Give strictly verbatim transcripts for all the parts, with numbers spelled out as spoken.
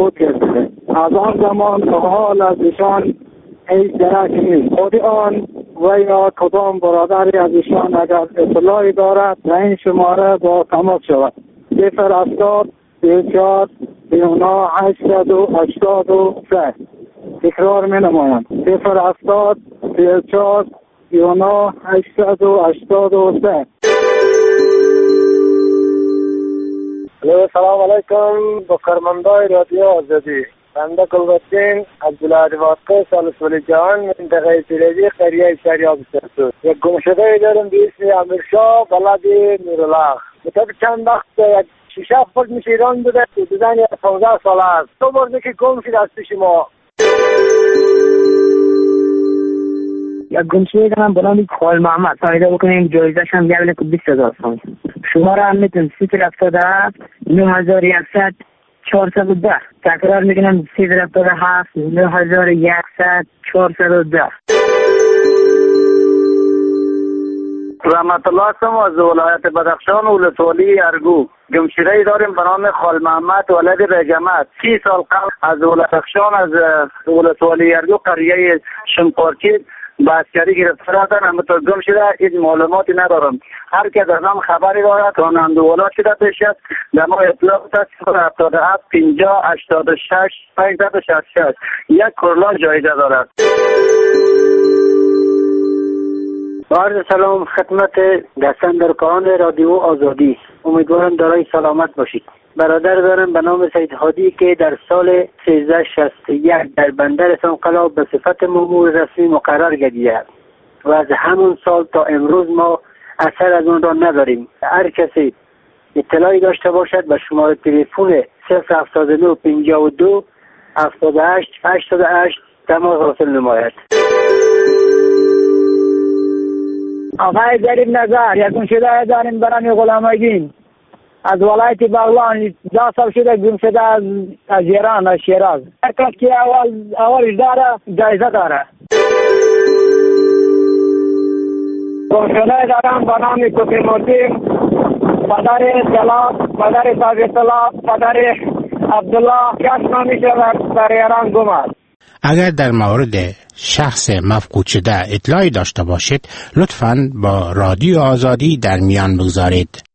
فوت کرده. از آن زمان تا حال از ایشان هیچ درک نیست. خود آن و یا کدام برادری از ایشان اگر اطلاعی دارد و این شماره با تماس شود. صفر هفتاد سی چهار سی و نه هشتصد و هشتاد و سه. تکرار می نمایم. صفر هفتاد سی چهار سی و نه هشتصد و هشتاد و سه. سلام علیکم با کارمندای رادیو آزادی. بنده گلبدین عبدالله واقع سالس ولی جهان منطقه پیروزی قریه شریعه بسرسو. یک گمشده دارم به اسم امیرشاه بلد نورالله. مطلب چند وقت یک شیشه خود میشه ایران بوده دیدن یک پانزده سال است. دو بار که گم شده از پیش ما. یک گمشده دارم بنام خال محمد. فایده بکنیم جایزش هم گرده که بیست هزار تومان. شما را هم میتونم صفر هفتاد هفت نه هزار یکصد چهارصد و ده. تکرار میکنم صفر هفتاد هفت نه هزار یکصد چهارصد و ده. رحمت الله هستم از ولایت بدخشان ولسوالی ارگو. گمشده داریم به نام خال محمد ولد رجمت. سی سال قبل از بدخشان از ولسوالی ارگو قریه شمپارچی با اسکری گرفته رفتن. همونطور گم شده این معلوماتی ندارم. هر که در نام خبری دارد راننده ولاد شده پیش است. در ما اطلاع است صفر هفتاد و هفت پنجاه هشتاد و شش پانصد و شصت و شش. یک کرلا جایزه دارد. عرض سلام خدمت دستاندرکاران رادیو آزادی. امیدوارم دارای سلامت باشید. برادر دارم به نام سید هادی که در سال سیزده شصت و یک در بندر سنقلا به صفت مامور رسمی مقرر گردیده و از همون سال تا امروز ما اثر از اون را نداریم. هر کسی اطلاعی داشته باشد به شماره تلفن صفر هفتاد و نه پنجاه و دو هفتاد و هشت هشتاد و هشت تماس حاصل نماید. آقای غریب نظر یک گمشده داریم برای غلامگین از ولایت بغلان. دو سال شده گمشده از از ایران از شیراز. هر کس که اول اولش داره جایزه داره. گمشده دارم به نام کوفی مردیم پدر اطلاع پدر صاحب اطلاع پدر عبدالله کس نمیشه در ایران گم است. اگر در مورد شخص مفقود شده اطلاعی داشته باشید لطفاً با رادیو آزادی در میان بگذارید.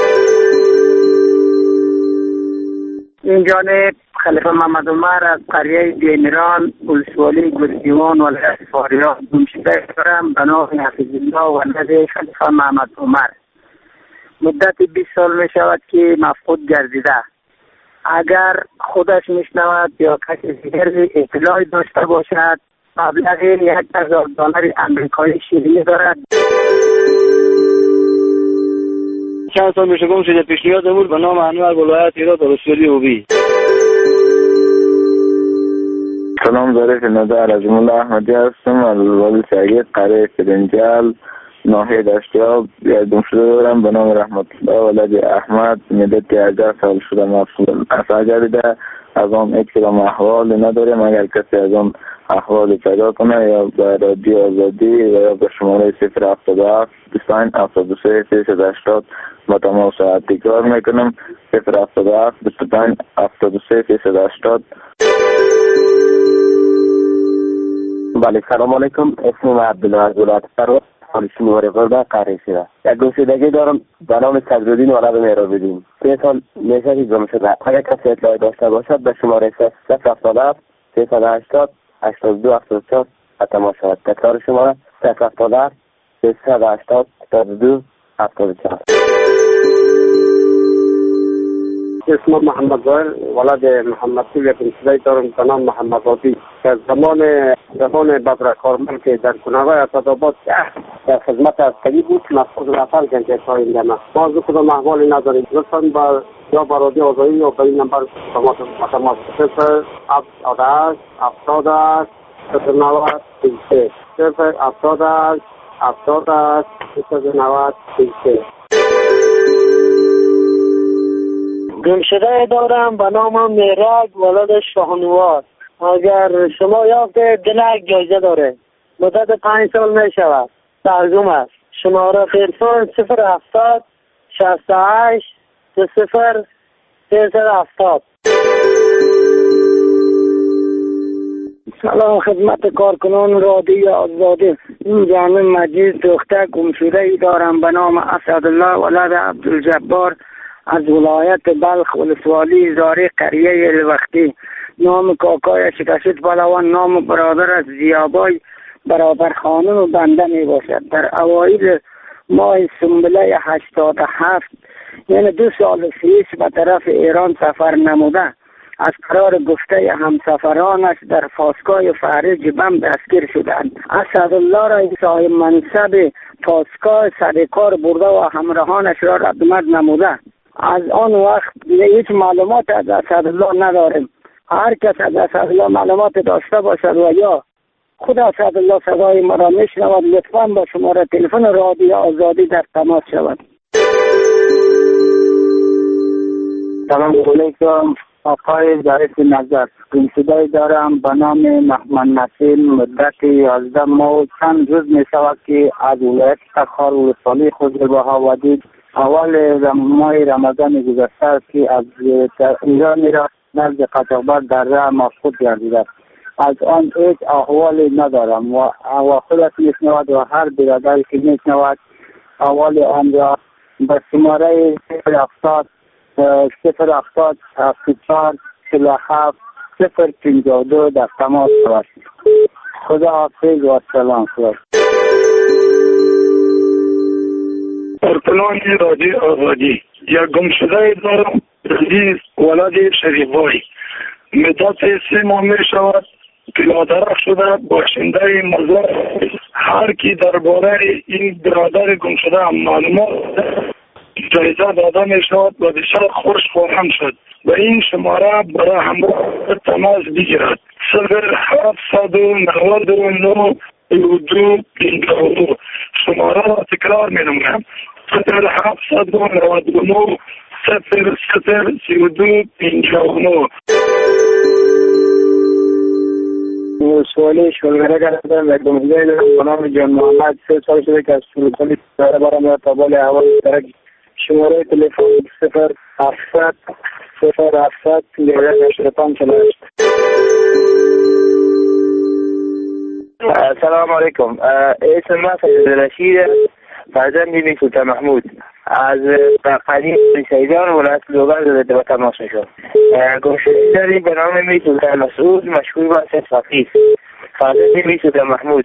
این جانب خلیفه محمد عمر از قریه دیمیران ولسوالی گلسیوان ولایت فاریاب گمشده دارم به نام حفیظ الله ولد خلیفه محمد عمر. مدت بیست سال می شود که مفقود گردیده. اگر خودش میشنود یا کسی دیگری اطلاعی داشته باشد مبلغ یک هزار دلار امریکایی شیرینی دارد. چند سال میشه گم شده. پیشنهادمون به نام انور ولایت هرات ولسوالی اوبی. سلام ظریف ندار از مولا احمدی هستم از ولی سعید قریه کرنجل ناحیه دشتیاب. یک گمشده دارم به نام رحمت الله ولد احمد. مدت هجده سال شده مفقود اثر گردیده. از آن یک کلام احوال نداریم. اگر کسی از آن احوال پیدا کنه یا به رادیو آزادی و یا به شماره صفر هفتاد و هفت بیست و پنج هفتاد و سه سیصد و هشتاد با تماس تکرار میکنم صفر هفتاد و هفت بیست و پنج هفتاد و سه سیصد و هشتاد. بله سلام علیکم. اسمم عبدالله از ولایت فرات حالشی نوری غربه قریه شده. یک گمشدگی دارم به نام صدرالدین ولد مهراب‌الدین. سه سال میشه که گم شده. اگر کسی اطلاعی داشته باشد به شماره صفر هفتاد و هفت سیصد و هشتاد هشتاد و دو هفتاد و چهار تماس شود. تکرار شماره صفر هفتاد و هفت سیصد و هشتاد هشتاد و دو هفتاد و چهار. اسم محمد ظاهر ولد محمد سویت گمشده دارم به نام محمد عادی که زمان زمان بدر کارمل که در کنگاه اسدآباد در خدمت عسکری بود مفقود رفت گنجه شاید ما ما از کدام احوالی نداریم. لطفاً با یا با رادیو آزادی یا به این نمبر تماس تماس صفر هفتاد و هشت هفتاد و هشت صفر نود سه صفر هفتاد و هشت هفتاد و هشت صفر نود سه. گمشده دارم به نام مهراب ولد شاهنوار. اگر شما یافته دلک جایزه داره. مدت پنج سال می شود. ترجم است. شماره تلفن صفر هفتاد شصت و هشت دو صفر سیصد و هفتاد. سلام خدمت کارکنان رادیو آزادی. این جامع مجید دختر گمشده ای دارم به نام اسدالله ولد عبدالجبار از ولایت بلخ ولسوالی زاری قریه الوقتی. نام کاکای شکشت بلوان نام برادر از زیابای برابر خانم و بنده می باشد. در اوایل ماه سنبله هشتاد و هفت یعنی دو سال پیش به طرف ایران سفر نموده از قرار گفته همسفرانش در پاسگاه فرج بم دستگیر شدند. اسدالله را صاحب منصب پاسگاه سرکار برده و همراهانش را ردمد نموده. از آن وقت هیچ معلومات از اسدالله نداریم. هر کس از اسدالله معلومات داشته باشد و یا خود اسدالله صدای ما را میشنود لطفاً با شماره تلفن رادیو آزادی در تماس شود. سلام علیکم. آقای ظریف نظر گمشده دارم به نام محمد نسیم. مدت یازده ماه چند روز می شود که از ولایت تخار ولسوالی خضربها ودید اول ماه رمضان گذشته است که از ایران میرفت نزد قاچاقبر در راه مفقود گردیده. از آن هیچ احوالی ندارم و خودت میشنود و هر برادری که میشنود احوال آن را به شماره صفر هفتاد صفر هفتاد هفتاد چهار چهل و هفت صفر پنجاه و دو در تماس شود. خدا حافظ و سلام. کارکنان رادیو آزادی. یک گمشده دارم عزیز ولد شریف‌بای. مدت سه ماه می شود پیاده‌رو شده باشنده مزار. هر کی درباره این برادر گمشده معلومات جایزه داده می شود و بسیار خوش خواهم شد. و این شماره برای همراه تماس بگیرد. صفر هفتصد و نود و نه دو پنجاه و دو. شماره را تکرار می نمایم. صفر هفتصد و نود و نه صفر صفر سی و دو پنجاه و نه. سوالی شلگره کردم و گمشده دارم به نام جان محمد. سه سال شده که از سلطانی داره برام یا تابال هوا درک. شماره تلفن صفر هفتصد صفر هفتصد پنجاه و پنج چهل و هشت. سلام علیکم. اسم من فیض رشید فرزند می سلطان محمود از قدیم سیدان ولایت لوگر زده به تماس میشد. گمشده داریم به نام می سلطان مسعود مشهور به اسم فقیه فرزند می سلطان محمود.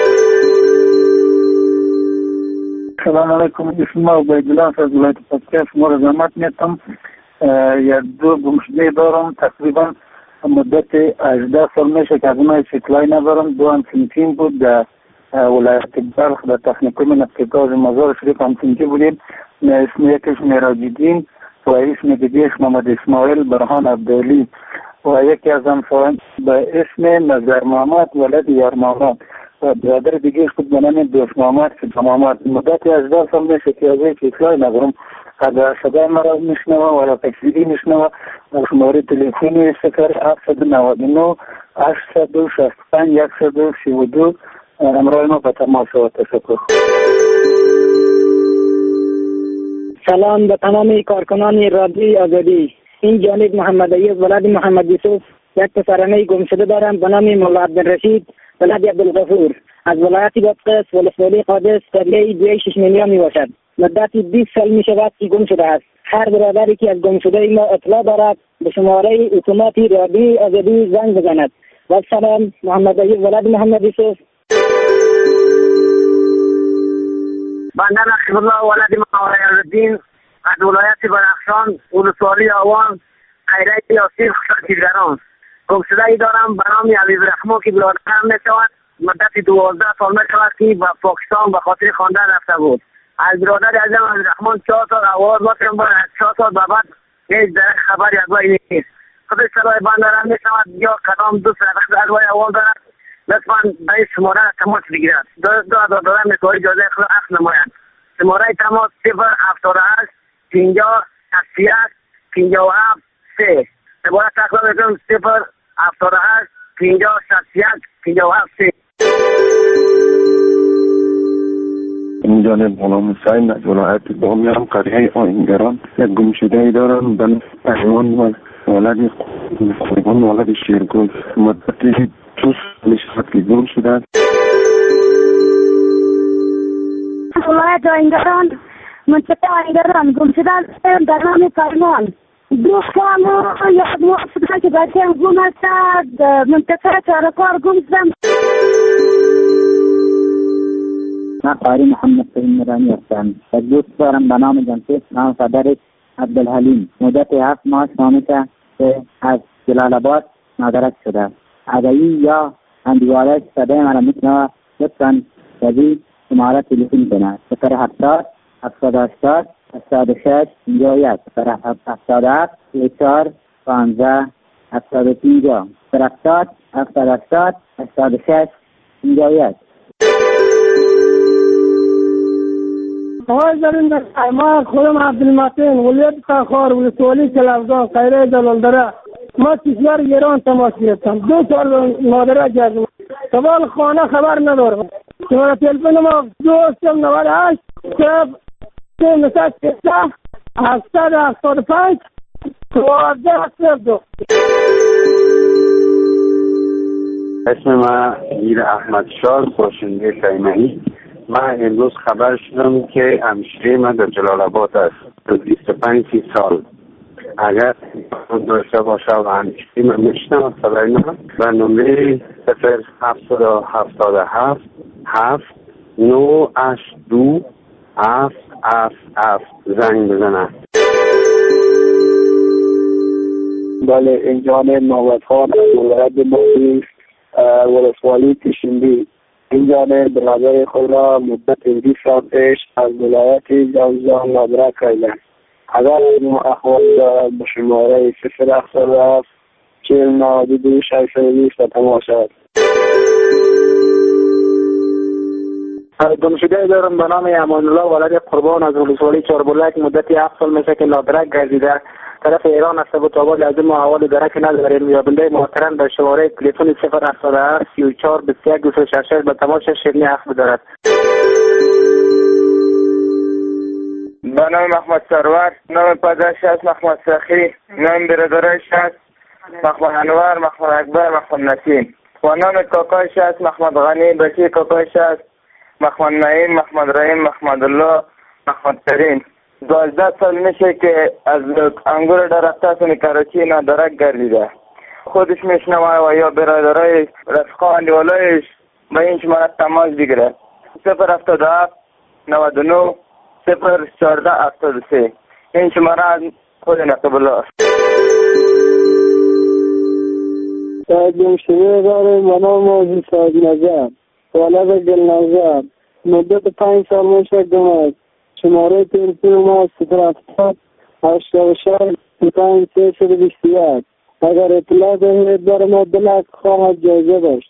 سلام علیکم. اسم ما عبیدالله از ولایت پکتیا شما را زحمت میتم. یک دو گمشده دارم تقریبا مدت هجده سال میشه که از اونها اطلاعی ندارم. دو هم سنتین بود در ولایت بلخ در تکنیکوم نفتگاز مزار شریف هم سنتی بودیم. اسم یکش میراج‌الدین و اسم دیگهش محمد اسماعیل برهان عبدالی و یکی از همسایان به اسم نظر محمد ولد یار محمد و برادر دیگهش بود به نام دوست محمد فیض محمد. مدت هجده سال میشه که از هیچ اطلاعی ندارم. اگر صدای مرا میشنوه و تکسیری میشنوه شماره تلفنی صفر هفتصد و نود و نه هشتصد و شصت و پنج صد و سی و دو امرای ما به تماس شود. تشکر. سلام به تمام کارکنان رادیو آزادی. این جانب محمد ایوب ولد محمد یوسف. یک پسرانه گمشده دارم به نام مولا عبدالرشید ولد عبدالغفور از ولایت بادغیس ولسوالی قادس قریه دوی شش میلیون می باشد. مدت بیست سال می شود که گم شده است. هر برادری که از گم شده ما اطلاع دارد به شماره اتوماتی رادیو آزادی زنگ بزند. و سلام محمد ایوب ولد محمد یوسف. بنده نقیب الله ولد محمد الدین از ولایت بدخشان ولسوالی آوان خیره یاسین خشکیزگران. گمشده ای دارم به نام عزیز رحمان که برادرم می شود. مدت دوازده سال می شود که به پاکستان به خاطر خواندن رفته بود. از برادر عزیزم عزیز رحمان چهار سال آواز باشم باید از چهار سال به بعد هیچ در خبری از وی نیست. خودش صدای بنده را می شود یا کدام دو سر از وی آواز دارد لطفاً به این شماره تماس بگیرد. دو هزار دلار میتوانی اجازه اخذ نمایند. شماره تماس صفر هفتاد و هشت پنجاه شصت و یک پنجاه و هفت سه. عبارت تکرار میکنم صفر هفتاد و هشت پنجاه شصت و یک پنجاه و هفت سه. این جانب غلام حسین از ولایت بامیان قریه آهنگران. یک گمشده دارم به نام ایوان ولد قریبان ولد شیرگل. مدت تو میشود که گم شدن. ولایت آهنگران منطقه آهنگران گم شدن در نام فرمان دو کامو یک موافقه که بچه هم گم هستند منطقه چارکار گم شدن. من قاری محمد فهیم نورانی هستم. یک دوست دارم به نام جمشید نام پدرش عبدالحلیم مدت هفت ماه شامته که از جلال آباد مدرک شده. اگری یا اندیوارش صدای مرا میتونه لطفاً جدید شماره تلفن کنه صفر هفتاد هفتاد هشتاد هفتاد و شش پنجاه و یک صفر هفتاد و هفت سی چهار پانزده هفتاد و پنجاه صفر هفتاد هفتاد هشتاد هفتاد و شش پنجاه و یک. آقای زرین ما خودم عبدالمتین ولیت کاخار ولسوالی کلافزان خیره جلالدره. ما کشور ایران تماس گرفتم. دو سال مادره کردم. سوال خانه خبر ندارم. شماره تلفن ما دوستم نود و هشت صفر سه نسد سیزده هفتصد هفتاد و پنج دوازده صفر دو. اسم من میر احمد شاه باشنده خیمه‌ای. من امروز خبر شدم که همشیره من در جلال آباد است. بیست و پنج سال اگر داشته باشه و همشیره من میشنم خبر نه و نمره صفر هفتاد و هفتاد و هفت هفت نو هشت دو هفت هفت هفت زنگ بزنه. بله اینجا نوبت خان از ولایت مختلف ولسوالی کشندی. اینجا برادر خود را مدت بیست سال پیش از ولایت جوزجان مدرک کرده. اگر اخوان به شماره صفر هفتاد و هفت چهل نود و دو ششصد و بیست تماس شد. گمشده دارم به نام امان الله ولد قربان از ولسوالی چهاربلک مدتی هفت سال میشه که نادرک گردیده. طرف ایران است و تابال لازم ما احوال درک نداریم. یابنده محترم به شماره تلفن صفر هفتاد و هفت سی و چهار بیست و یک دویست و شصت به تماس شیرینی حق بدارد. به نام محمد سرور، نام پدرش است محمد سخی، نام برادرش است محمد انور، محمد اکبر، محمد نسیم و نام کاکایش است محمد غنی، بچه کاکایش است محمد نعیم، محمد رحیم، محمد الله، محمد کریم. دوازده سال میشه که از انگور درختاسون کراچی نادرک گردیده. خودش میشنوه و یا برادرای رفقا اندیوالایش به این شماره تماس بگیره. صفر هفتاد و هفت نود و نه صفر چهارده هفتاد و سه. این شماره از خود نقب الله است. گمشده دارم و نام آزی ساید نظر ولد گل نظر مدت پنج سال میشه گمد. شماره تلفن ما صفر هفتاد هشتاد و شش پنج سیصد و بیست و یک. اگر اطلاع دهید در ما بلک خواهد جایزه داشت.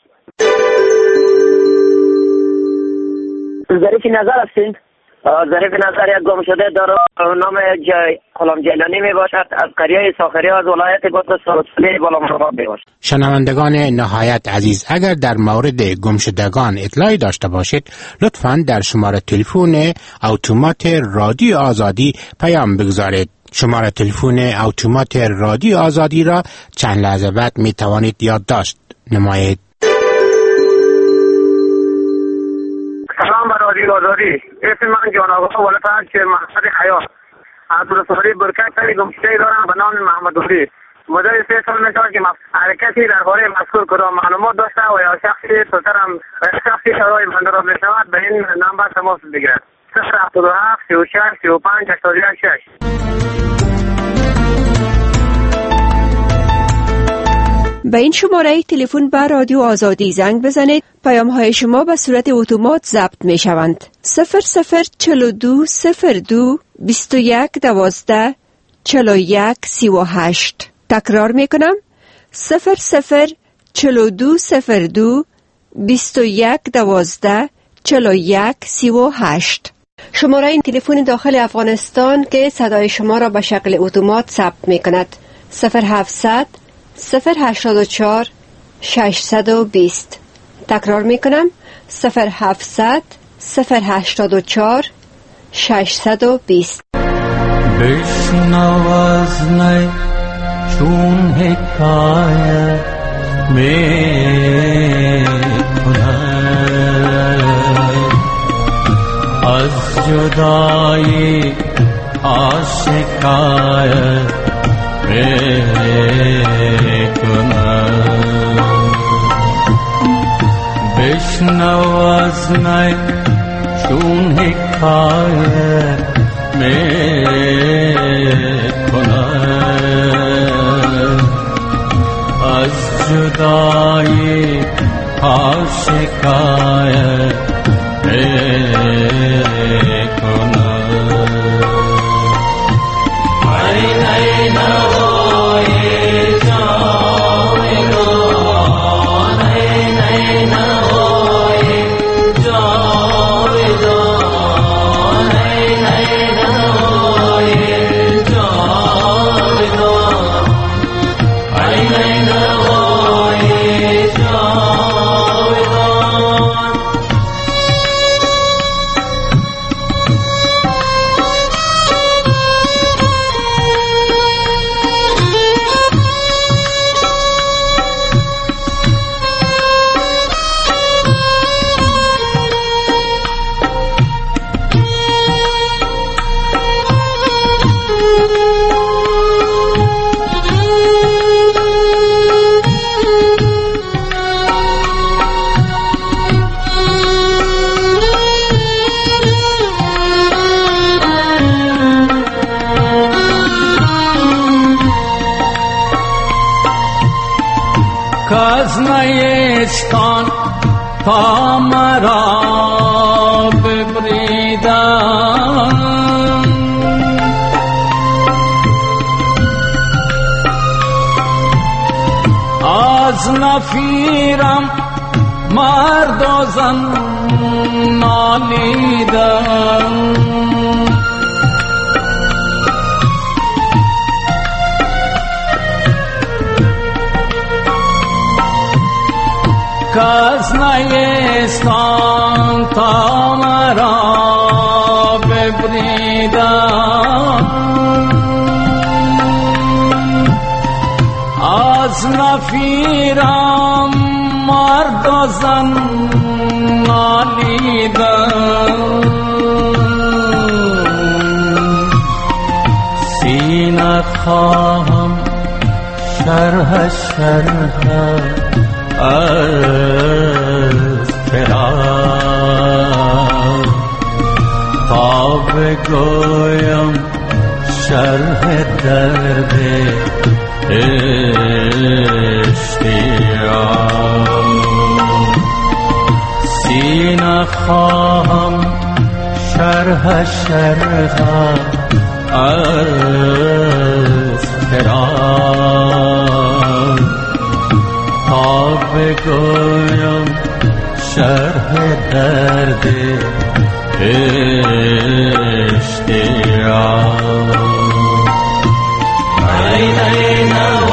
ظریف نظر هستین؟ ظریف نظر یک گم شده دارم نام جای غلام جیلانی می باشد از قریه ساخری از ولایت قطب سرسلی بالامرغاب می باشد. شنوندگان نهایت عزیز، اگر در مورد گمشدگان اطلاعی داشته باشید لطفاً در شماره تلفن اتومات رادیو آزادی پیام بگذارید. شماره تلفن اتومات رادیو آزادی را چند لحظه بعد می توانید یادداشت نمایید. سلام بر رادیو آزادی. اسم من جان آقا ولد که محمد حیات از ولسوالی برکت سری گمشده دارم به نام محمد علی. مدت سه سال میشه که حرکتی درباره مذکور کدام معلومات داشته و یا شخصی سوترم شخصی شرای بندراب میشود به این نمبر تماس بگیرد. صفر هفتاد و هفت سی و شش سی و پنج هشتاد و یک شش. به این شماره تلفن به رادیو آزادی زنگ بزنید. پیام های شما به صورت اتومات ضبط می شوند. صفر صفر چهل و دو صفر دو بیست و یک دوازده چهل و یک سی و هشت. تکرار می کنم. صفر صفر چهل و دو صفر دو بیست و یک دوازده چهل و یک سی و هشت. شماره این تلفن داخل افغانستان که صدای شما را به شکل اتومات ثبت می کند. صفر هفتصد صفر هشتاد و چهار ششصد و بیست. تکرار می کنم. صفر هفتصد صفر هشتاد و چهار ششصد و بیست. بشنو از نی چون حکایت می شکایت میکنم. بشنو از من چون حکایت میکنم. از جدایی ها شکایت میکنم. ای ای نوای جاودان، ای ای نوای جاودان، ای ای نوای جاودان، ای ای نوای جاودان. کاز نیستان تا مرا ببریدن، از نفیرم مرد و زن نالیدن. کاز نیستان تا مرا ببریدن، از نفیرم مرد و زن نالیدن. سینه خواهم شرح شرح از فراق، تا بگویم شرح درد اشتیاق. سینه خواهم شرح شرح از فراق، تا بگویم شرح درد اشتیاق. ای ای